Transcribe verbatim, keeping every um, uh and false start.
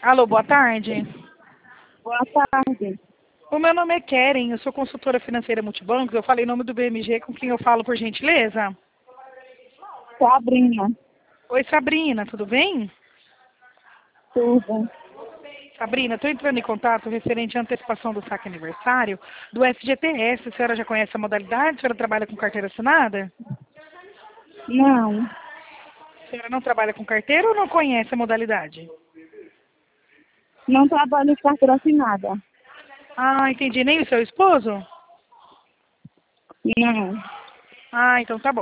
Alô, boa tarde. Boa tarde. O meu nome é Keren, eu sou consultora financeira multibancos. Eu falei em nome do B M G, com quem eu falo, por gentileza? Sabrina. Oi, Sabrina, tudo bem? Tudo. Sabrina, estou entrando em contato referente à antecipação do saque aniversário do F G T S. A senhora já conhece a modalidade? A senhora trabalha com carteira assinada? Não, A senhora não trabalha com carteira ou não conhece a modalidade? não trabalho de carteira assinada. Ah, entendi. Nem o seu esposo? Não. Ah, então tá bom.